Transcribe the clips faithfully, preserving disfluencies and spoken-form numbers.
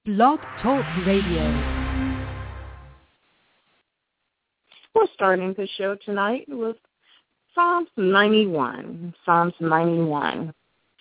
Blog Talk Radio. We're starting the show tonight with Psalms ninety-one. Psalms ninety-one.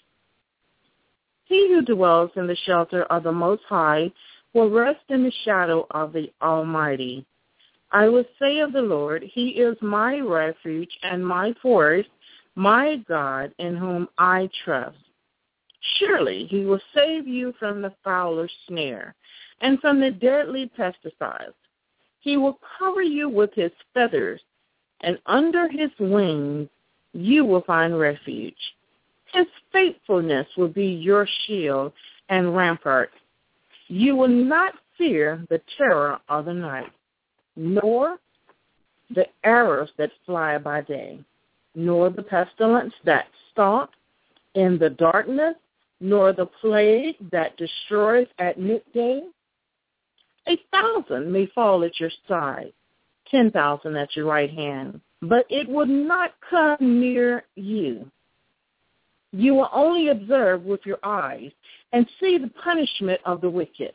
He who dwells in the shelter of the Most High will rest in the shadow of the Almighty. I will say of the Lord, He is my refuge and my fortress, my God, in whom I trust. Surely He will save you from the fowler's snare and from the deadly pesticides. He will cover you with His feathers, and under His wings you will find refuge. His faithfulness will be your shield and rampart. You will not fear the terror of the night, nor the arrows that fly by day, nor the pestilence that stalks in the darkness, nor the plague that destroys at midday. A thousand may fall at your side, ten thousand at your right hand, but it will not come near you. You will only observe with your eyes and see the punishment of the wicked.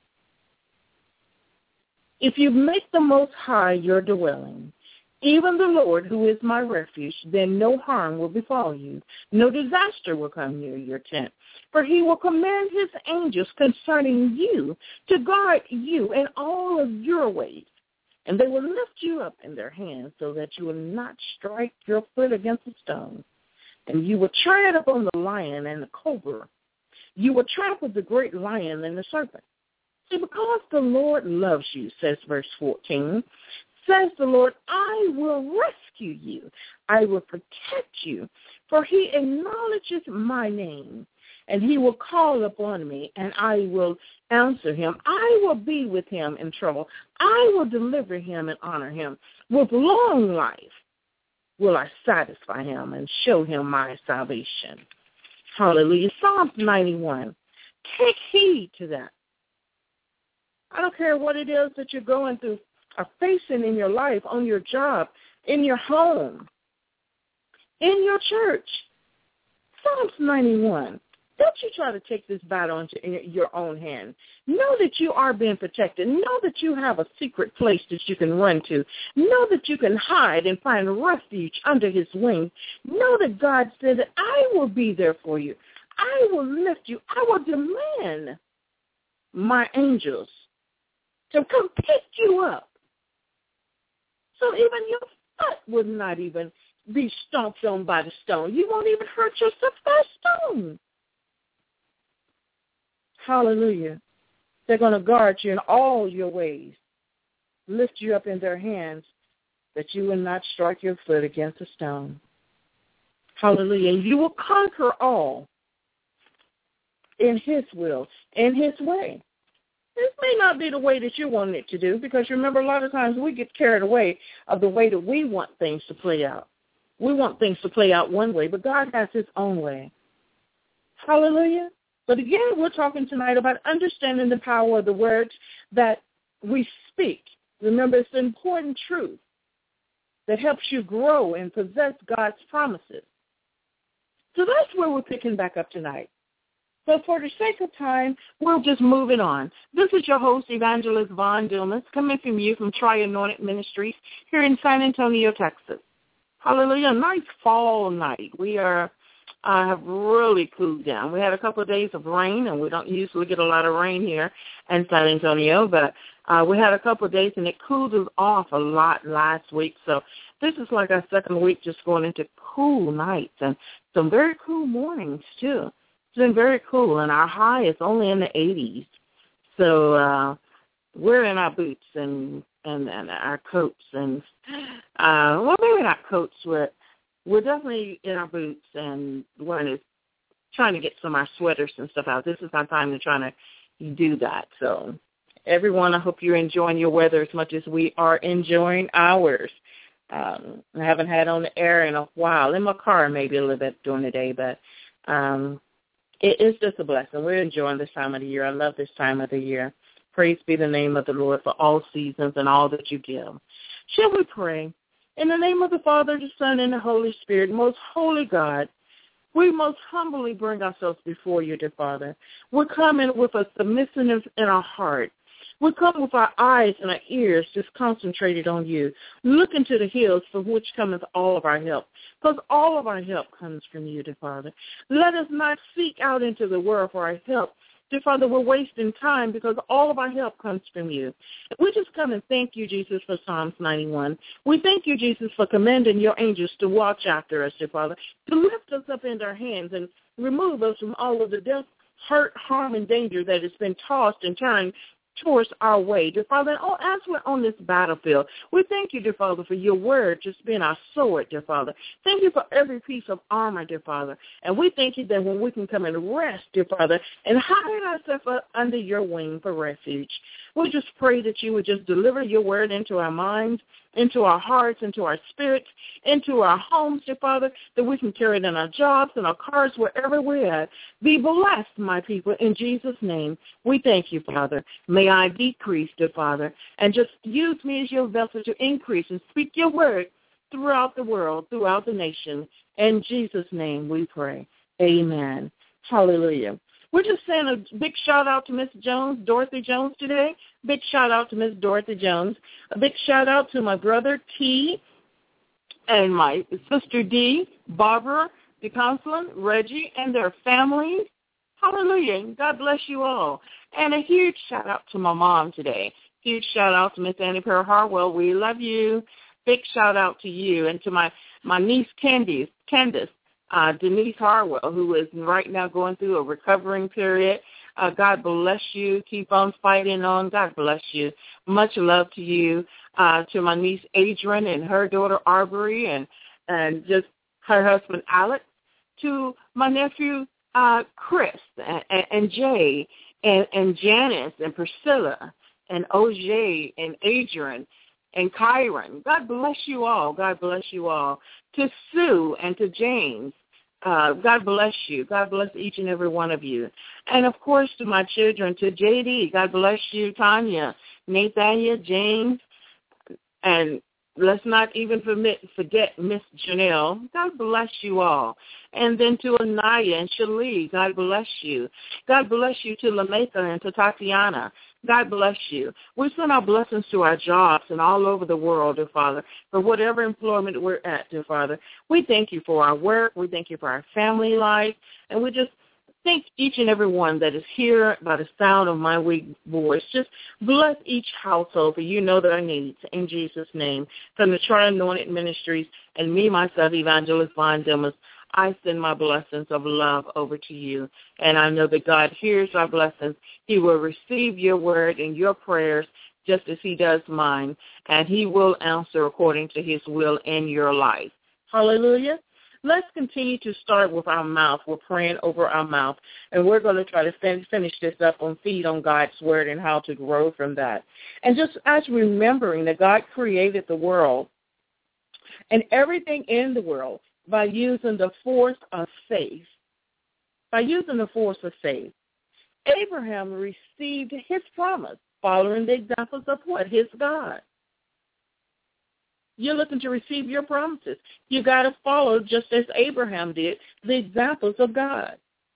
If you make the Most High your dwelling, even the Lord, who is my refuge, then no harm will befall you. No disaster will come near your tent. For He will command His angels concerning you to guard you in all of your ways. And they will lift you up in their hands so that you will not strike your foot against a stone. And you will tread upon the lion and the cobra. You will trample the great lion and the serpent. See, because the Lord loves you, says verse fourteen, says the Lord, I will rescue you. I will protect you, for He acknowledges my name, and He will call upon me, and I will answer Him. I will be with him in trouble. I will deliver him and honor him. With long life will I satisfy him and show him my salvation. Hallelujah. Psalms ninety-one. Take heed to that. I don't care what it is that you're going through, are facing in your life, on your job, in your home, in your church. Psalms ninety-one. Don't you try to take this battle into your own hand. Know that you are being protected. Know that you have a secret place that you can run to. Know that you can hide and find refuge under His wings. Know that God said that I will be there for you. I will lift you. I will demand my angels to come pick you up. So even your foot would not even be stomped on by the stone. You won't even hurt yourself by a stone. Hallelujah. They're going to guard you in all your ways, lift you up in their hands, that you will not strike your foot against a stone. Hallelujah. You will conquer all in His will, in His way. This may not be the way that you want it to do, because remember, a lot of times we get carried away of the way that we want things to play out. We want things to play out one way, but God has His own way. Hallelujah. But again, we're talking tonight about understanding the power of the words that we speak. Remember, it's an important truth that helps you grow and possess God's promises. So that's where we're picking back up tonight. So for the sake of time, we'll just move it on. This is your host, Evangelist Vaughn Dillman, coming from you from Tri-Anointed Ministries here in San Antonio, Texas. Hallelujah. Nice fall night. We are uh, have really cooled down. We had a couple of days of rain, and we don't usually get a lot of rain here in San Antonio, but uh, we had a couple of days, and it cooled us off a lot last week. So this is like our second week just going into cool nights and some very cool mornings, too. It's been very cool, and our high is only in the eighties. So uh, we're in our boots and, and, and our coats. and uh, Well, maybe not coats. We're, we're definitely in our boots, and we're trying to get some of our sweaters and stuff out. This is our time to try to do that. So everyone, I hope you're enjoying your weather as much as we are enjoying ours. Um, I haven't had on the air in a while. In my car maybe a little bit during the day, but um, it is just a blessing. We're enjoying this time of the year. I love this time of the year. Praise be the name of the Lord for all seasons and all that you give. Shall we pray? In the name of the Father, the Son, and the Holy Spirit, most holy God, We most humbly bring ourselves before you, dear Father. We're coming with a submissiveness in our heart. We come with our eyes and our ears just concentrated on you, looking to the hills from which cometh all of our help, because all of our help comes from you, dear Father. Let us not seek out into the world for our help. Dear Father, we're wasting time because all of our help comes from you. We just come and thank you, Jesus, for Psalms ninety-one. We thank you, Jesus, for commanding your angels to watch after us, dear Father, to lift us up in their hands and remove us from all of the death, hurt, harm, and danger that has been tossed and turned towards our way, dear Father. And oh, as we're on this battlefield, we thank you, dear Father, for your word just being our sword, dear Father. Thank you for every piece of armor, dear Father. And we thank you that when we can come and rest, dear Father, and hide ourselves under your wing for refuge. We just pray that you would just deliver your word into our minds, into our hearts, into our spirits, into our homes, dear Father, that we can carry it in our jobs, in our cars, wherever we're at. Be blessed, my people, in Jesus' name. We thank you, Father. May I decrease, dear Father, and just use me as your vessel to increase and speak your word throughout the world, throughout the nation. In Jesus' name we pray. Amen. Hallelujah. We're just saying a big shout-out to Miss Jones, Dorothy Jones today. Big shout-out to Miss Dorothy Jones. A big shout-out to my brother T and my sister D, Barbara, DeConsolin, Reggie, and their families. Hallelujah. God bless you all. And a huge shout-out to my mom today. Huge shout-out to Miss Annie Pearl Harwell. We love you. Big shout-out to you and to my, my niece Candice, Candice. Uh, Denise Harwell, who is right now going through a recovering period. Uh, God bless you. Keep on fighting on. God bless you. Much love to you. Uh, to my niece Adrian and her daughter Arbery and, and just her husband Alex. To my nephew uh, Chris and, and, and Jay and, and Janice and Priscilla and O J and Adrian and Kyron. God bless you all. God bless you all. To Sue and to James. Uh, God bless you. God bless each and every one of you. And, of course, to my children, to J D, God bless you, Tanya, Nathaniel, James, and let's not even forget, forget Miss Janelle. God bless you all. And then to Anaya and Shalee, God bless you. God bless you to Lameka and to Tatiana. God bless you. We send our blessings to our jobs and all over the world, dear Father, for whatever employment we're at, dear Father. We thank you for our work. We thank you for our family life. And we just thank each and every one that is here by the sound of my weak voice. Just bless each household, for you know their needs. In Jesus' name. From the Tri-Anointed Ministries and me, myself, Evangelist Von Dimmers, I send my blessings of love over to you. And I know that God hears our blessings. He will receive your word and your prayers just as he does mine. And he will answer according to his will in your life. Hallelujah. Let's continue to start with our mouth. We're praying over our mouth. And we're going to try to fin- finish this up on feed on God's word and how to grow from that. And just as remembering that God created the world and everything in the world by using the force of faith. By using the force of faith, Abraham received his promise following the examples of what? His God. You're looking to receive your promises. You got to follow, just as Abraham did, the examples of God.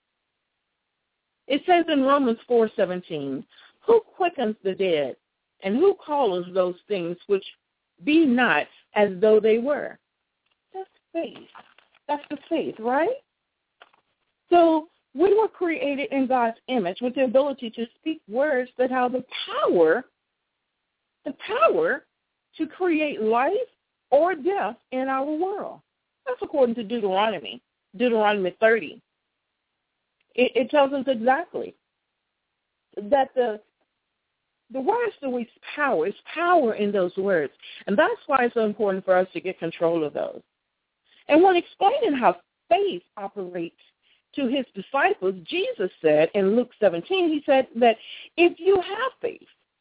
It says in Romans four seventeen, who quickens the dead, and who calls those things which be not as though they were? That's faith. That's the faith, right? So we were created in God's image with the ability to speak words that have the power, the power to create life or death in our world. That's according to Deuteronomy, Deuteronomy thirty. It, it tells us exactly that the the words that we power, is power in those words. And that's why it's so important for us to get control of those. And when explaining how faith operates to his disciples, Jesus said in Luke seventeen, he said that if you have faith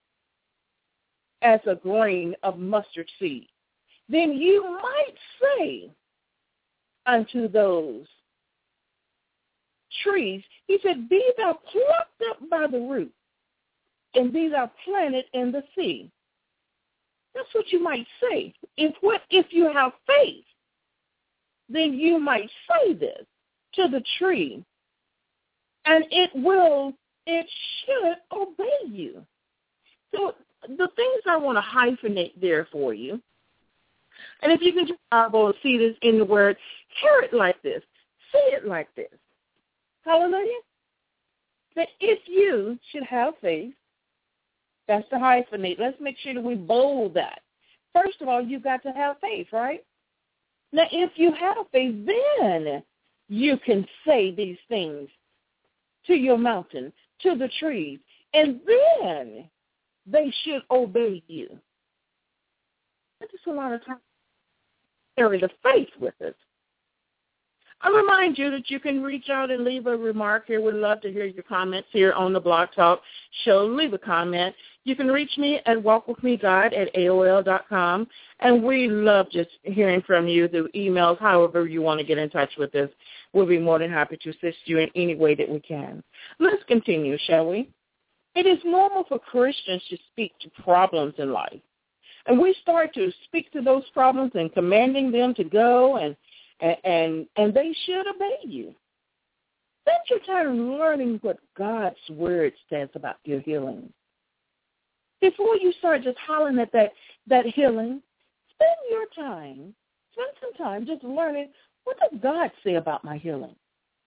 as a grain of mustard seed, then you might say unto those trees, he said, be thou plucked up by the root, and be thou planted in the sea. That's what you might say. If what if you have faith, then you might say this to the tree, and it will, it should obey you. So the things I want to hyphenate there for you, and if you can just eyeball and see this in the word, hear it like this, say it like this. Hallelujah. That if you should have faith, that's the hyphenate. Let's make sure that we bold that. First of all, you've got to have faith, right? Now, if you have faith, then you can say these things to your mountain, to the trees, and then they should obey you. That's just a lot of time to carry the faith with us. I remind you that you can reach out and leave a remark here. We'd love to hear your comments here on the Blog Talk show. Leave a comment. You can reach me at walk with me god at A O L dot com, and we love just hearing from you through emails, however you want to get in touch with us. We'll be more than happy to assist you in any way that we can. Let's continue, shall we? It is normal for Christians to speak to problems in life, and we start to speak to those problems and commanding them to go, and And, and and they should obey you. Spend your time learning what God's word says about your healing. Before you start just hollering at that, that healing, spend your time, spend some time just learning, what does God say about my healing?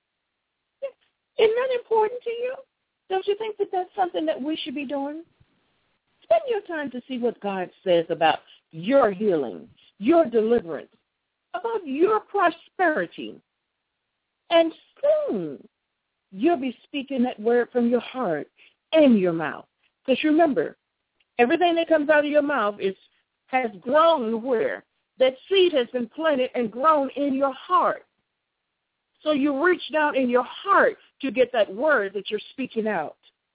Isn't that important to you? Don't you think that that's something that we should be doing? Spend your time to see what God says about your healing, your deliverance, about your prosperity. And soon you'll be speaking that word from your heart and your mouth. Because remember, everything that comes out of your mouth is has grown where? That seed has been planted and grown in your heart. So you reach down in your heart to get that word that you're speaking out.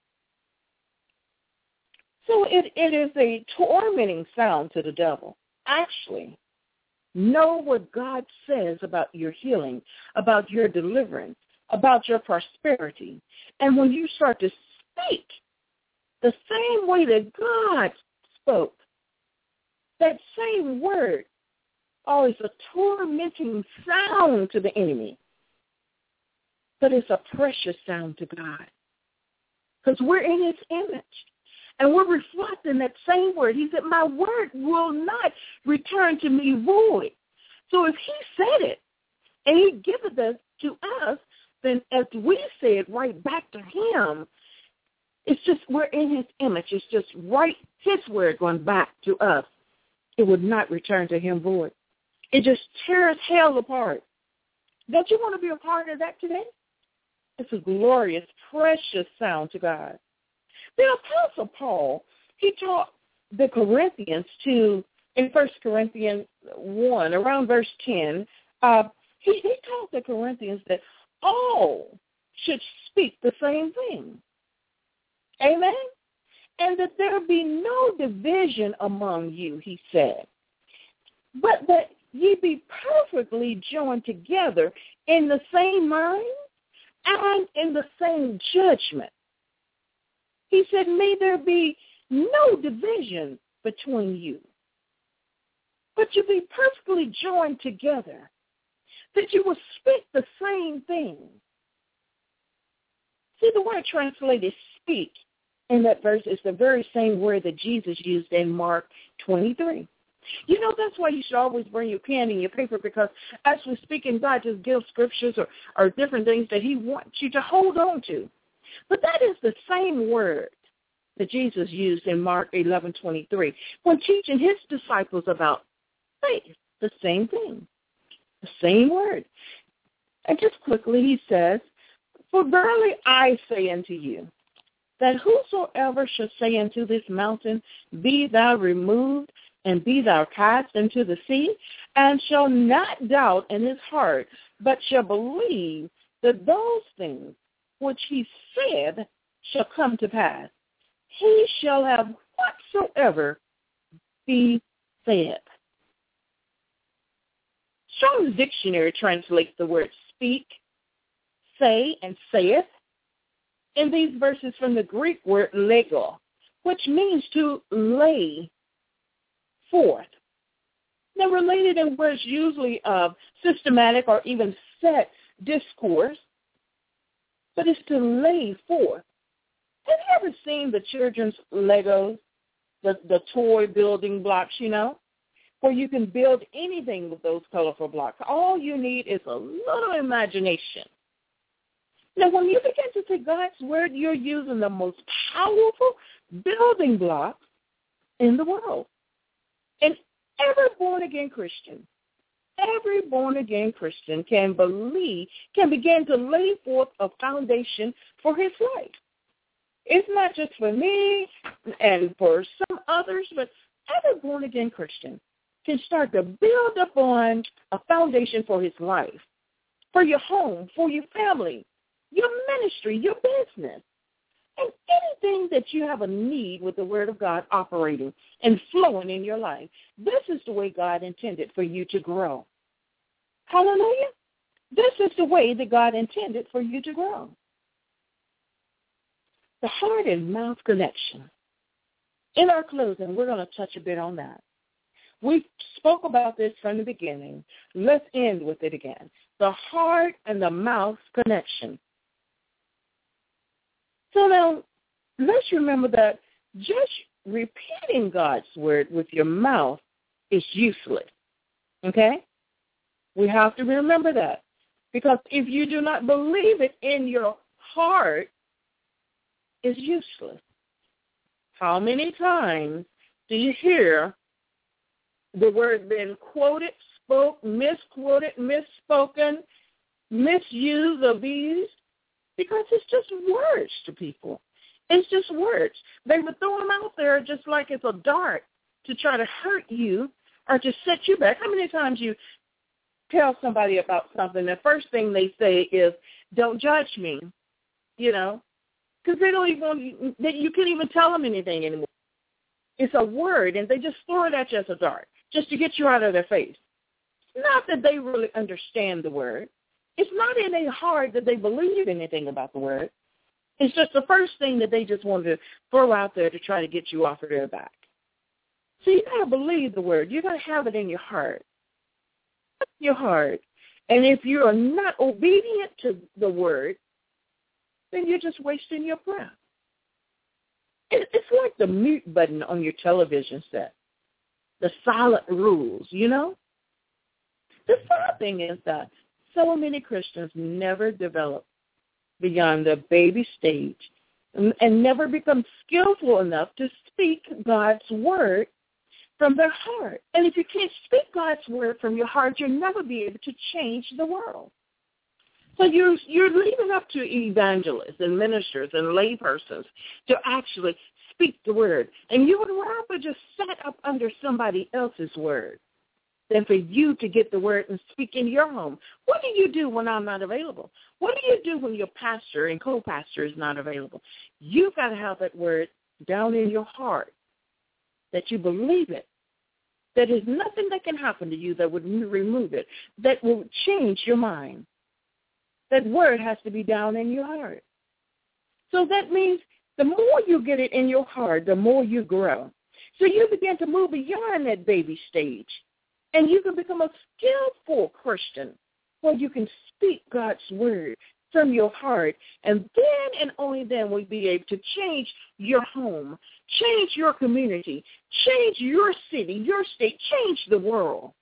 So it, it is a tormenting sound to the devil. Actually, know what God says about your healing, about your deliverance, about your prosperity. And when you start to speak the same way that God spoke, that same word, oh, it's a tormenting sound to the enemy. But it's a precious sound to God. Because we're in his image. And we're reflecting that same word. He said, my word will not return to me void. So if he said it, and he giveth it to us, then as we say it right back to him, it's just we're in his image. It's just right, his word going back to us. It would not return to him void. It just tears hell apart. Don't you want to be a part of that today? It's a glorious, precious sound to God. The Apostle Paul, he taught the Corinthians to, in First Corinthians one, around verse ten, uh, he, he taught the Corinthians that all should speak the same thing. Amen? And that there be no division among you, he said, but that ye be perfectly joined together in the same mind and in the same judgment. He said, may there be no division between you, but you be perfectly joined together, that you will speak the same thing. See, the word translated speak in that verse is the very same word that Jesus used in Mark twenty-three. You know, that's why you should always bring your pen and your paper, because as we're speaking, God just gives scriptures or, or different things that he wants you to hold on to. But that is the same word that Jesus used in Mark eleven twenty-three when teaching his disciples about faith, the same thing, the same word. And just quickly he says, for verily I say unto you, that whosoever shall say unto this mountain, be thou removed, and be thou cast into the sea, and shall not doubt in his heart, but shall believe that those things which he said shall come to pass, he shall have whatsoever be said. Strong's Dictionary translates the word speak, say, and saith in these verses from the Greek word lego, which means to lay forth. Now, related in words usually of systematic or even set discourse, but it's to lay forth. Have you ever seen the children's Legos, the, the toy building blocks, you know, where you can build anything with those colorful blocks? All you need is a little imagination. Now, when you begin to say God's word, you're using the most powerful building blocks in the world. And every born-again Christian, every born-again Christian can believe, can begin to lay forth a foundation for his life. It's not just for me and for some others, but every born-again Christian can start to build upon a foundation for his life, for your home, for your family, your ministry, your business, and anything that you have a need with the Word of God operating and flowing in your life. This is the way God intended for you to grow. Hallelujah. This is the way that God intended for you to grow. The heart and mouth connection. In our closing, we're going to touch a bit on that. We spoke about this from the beginning. Let's end with it again. The heart and the mouth connection. So now, let's remember that just repeating God's word with your mouth is useless, okay? We have to remember that, because if you do not believe it in your heart, it's useless. How many times do you hear the word being quoted, spoke, misquoted, misspoken, misused, abused? Because it's just words to people. It's just words. They would throw them out there just like it's a dart to try to hurt you or to set you back. How many times you tell somebody about something, the first thing they say is, don't judge me, you know, because they don't even, they, you can't even tell them anything anymore. It's a word, and they just throw it at you as a dart just to get you out of their face. Not that they really understand the word. It's not in their heart that they believe anything about the word. It's just the first thing that they just want to throw out there to try to get you off of their back. So you got to believe the word. You got to have it in your heart. Your heart. And if you are not obedient to the word, then you're just wasting your breath. It's like the mute button on your television set. The silent rules, you know? The sad thing is that so many Christians never develop beyond the baby stage and, and never become skillful enough to speak God's word from their heart. And if you can't speak God's word from your heart, you'll never be able to change the world. So you're, you're leaving up to evangelists and ministers and laypersons to actually speak the word. And you would rather just set up under somebody else's word than for you to get the word and speak in your home. What do you do when I'm not available? What do you do when your pastor and co-pastor is not available? You've got to have that word down in your heart, that you believe it, that there's nothing that can happen to you that would remove it, that will change your mind. That word has to be down in your heart. So that means the more you get it in your heart, the more you grow. So you begin to move beyond that baby stage. And you can become a skillful Christian where you can speak God's word from your heart. And then and only then will you be able to change your home, change your community, change your city, your state, change the world.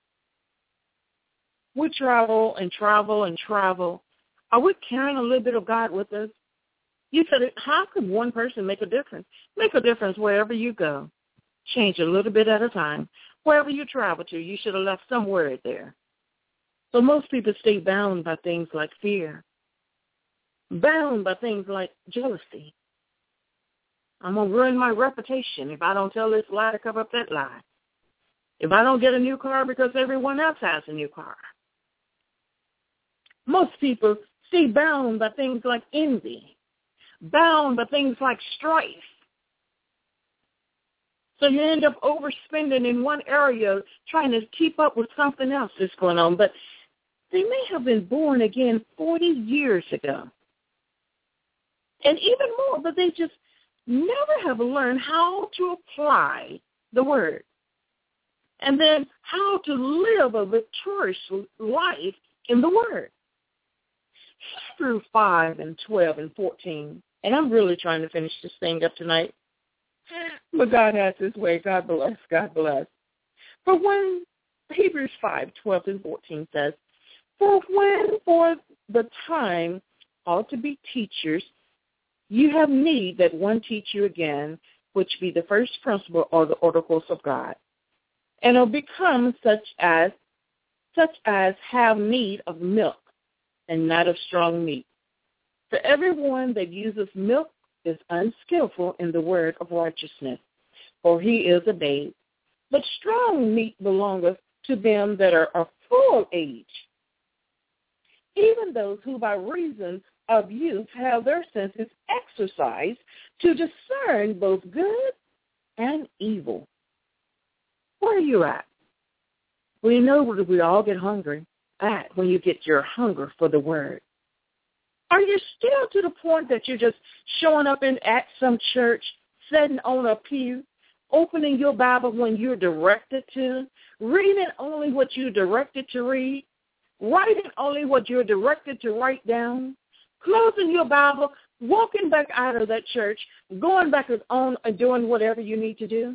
We travel and travel and travel. Are we carrying a little bit of God with us? You said, how could one person make a difference? Make a difference wherever you go. Change a little bit at a time. Wherever you travel to, you should have left some word there. So most people stay bound by things like fear, bound by things like jealousy. I'm going to ruin my reputation if I don't tell this lie to cover up that lie. If I don't get a new car because everyone else has a new car. Most people stay bound by things like envy, bound by things like strife. So you end up overspending in one area trying to keep up with something else that's going on. But they may have been born again forty years ago. And even more, but they just never have learned how to apply the word. And then how to live a victorious life in the word. Hebrews five and twelve and fourteen. And I'm really trying to finish this thing up tonight. But God has his way. God bless. God bless. For when Hebrews five, twelve and fourteen says, for when for the time ought to be teachers, you have need that one teach you again, which be the first principle or the oracles of God, and will become such as such as have need of milk and not of strong meat. For everyone that uses milk is unskillful in the word of righteousness, for he is a babe. But strong meat belongeth to them that are of full age, even those who by reason of youth have their senses exercised to discern both good and evil. Where are you at? Well, you know we all get hungry at when you get your hunger for the word. Are you still to the point that you're just showing up in at some church, sitting on a pew, opening your Bible when you're directed to, reading only what you're directed to read, writing only what you're directed to write down, closing your Bible, walking back out of that church, going back on and doing whatever you need to do?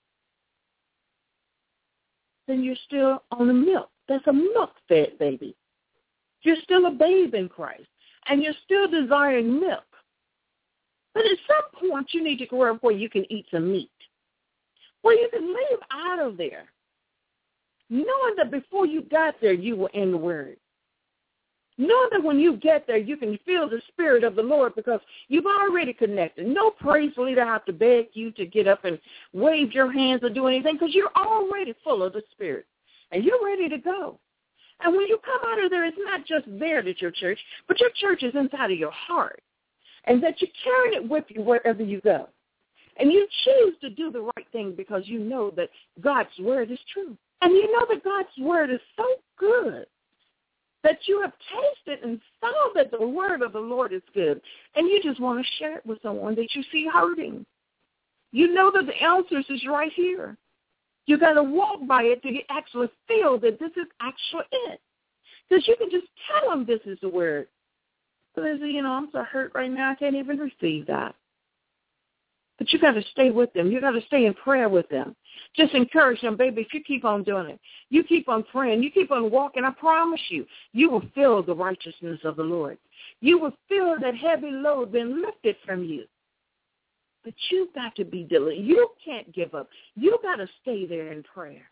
Then you're still on the milk. That's a milk-fed baby. You're still a babe in Christ, and you're still desiring milk. But at some point, you need to grow up where you can eat some meat, where you can live out of there, knowing that before you got there, you were in the Word. Knowing that when you get there, you can feel the Spirit of the Lord because you've already connected. No praise leader have to beg you to get up and wave your hands or do anything because you're already full of the Spirit, and you're ready to go. And when you come out of there, it's not just there at your church, but your church is inside of your heart, and that you're carrying it with you wherever you go. And you choose to do the right thing because you know that God's word is true. And you know that God's word is so good that you have tasted and saw that the word of the Lord is good, and you just want to share it with someone that you see hurting. You know that the answers is right here. You got to walk by it to get, actually feel that this is actually it. Because you can just tell them this is the word. But they say, you know, I'm so hurt right now, I can't even receive that. But you got to stay with them. You got to stay in prayer with them. Just encourage them, baby, if you keep on doing it. You keep on praying. You keep on walking. I promise you, you will feel the righteousness of the Lord. You will feel that heavy load being lifted from you. But you've got to be diligent. You can't give up. You got to stay there in prayer.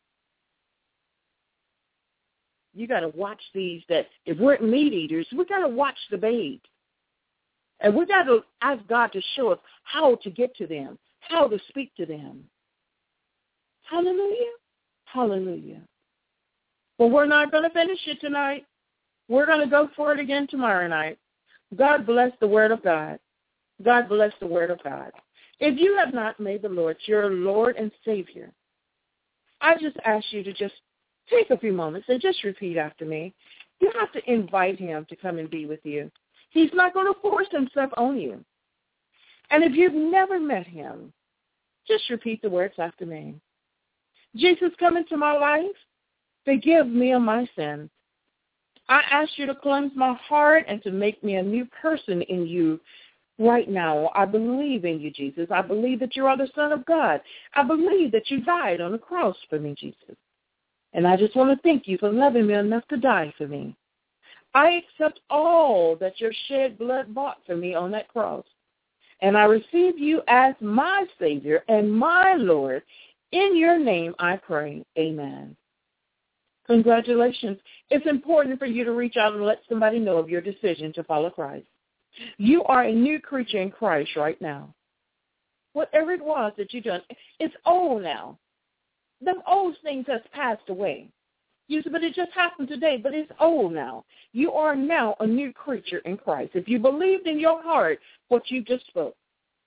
You got to watch these that, if we're meat eaters, we got to watch the babes. And we got to ask God to show us how to get to them, how to speak to them. Hallelujah. Hallelujah. But we're not going to finish it tonight. We're going to go for it again tomorrow night. God bless the word of God. God bless the word of God. If you have not made the Lord your Lord and Savior, I just ask you to just take a few moments and just repeat after me. You have to invite him to come and be with you. He's not going to force himself on you. And if you've never met him, just repeat the words after me. Jesus, come into my life. Forgive me of my sins. I ask you to cleanse my heart and to make me a new person in you right now. I believe in you, Jesus. I believe that you are the Son of God. I believe that you died on the cross for me, Jesus. And I just want to thank you for loving me enough to die for me. I accept all that your shed blood bought for me on that cross. And I receive you as my Savior and my Lord. In your name I pray. Amen. Congratulations. It's important for you to reach out and let somebody know of your decision to follow Christ. You are a new creature in Christ right now. Whatever it was that you've done, it's old now. Them old things has passed away. You said, but it just happened today, but it's old now. You are now a new creature in Christ. If you believed in your heart what you just spoke,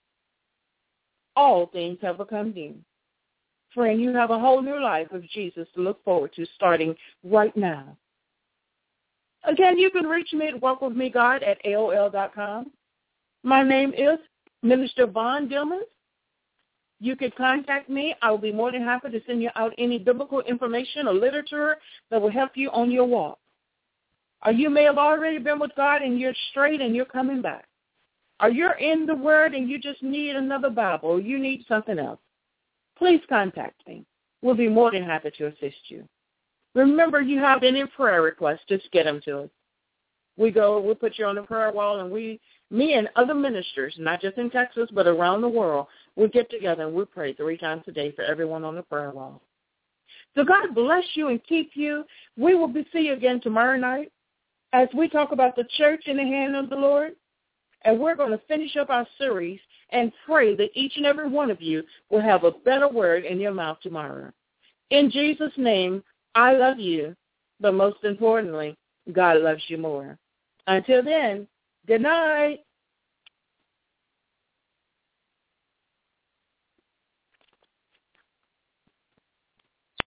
all things have become new. Friend, you have a whole new life of Jesus to look forward to starting right now. Again, you can reach me at walk with me god at A O L dot com. My name is Minister Vaughn Dillman. You can contact me. I will be more than happy to send you out any biblical information or literature that will help you on your walk. Or you may have already been with God and you're straight and you're coming back. Or you're in the Word and you just need another Bible or you need something else. Please contact me. We'll be more than happy to assist you. Remember, you have any prayer requests, just get them to us. We go, we'll put you on the prayer wall, and we, me and other ministers, not just in Texas, but around the world, we'll get together and we'll pray three times a day for everyone on the prayer wall. So God bless you and keep you. We will be see you again tomorrow night as we talk about the church in the hand of the Lord. And we're going to finish up our series and pray that each and every one of you will have a better word in your mouth tomorrow. In Jesus' name, I love you, but most importantly, God loves you more. Until then, good night.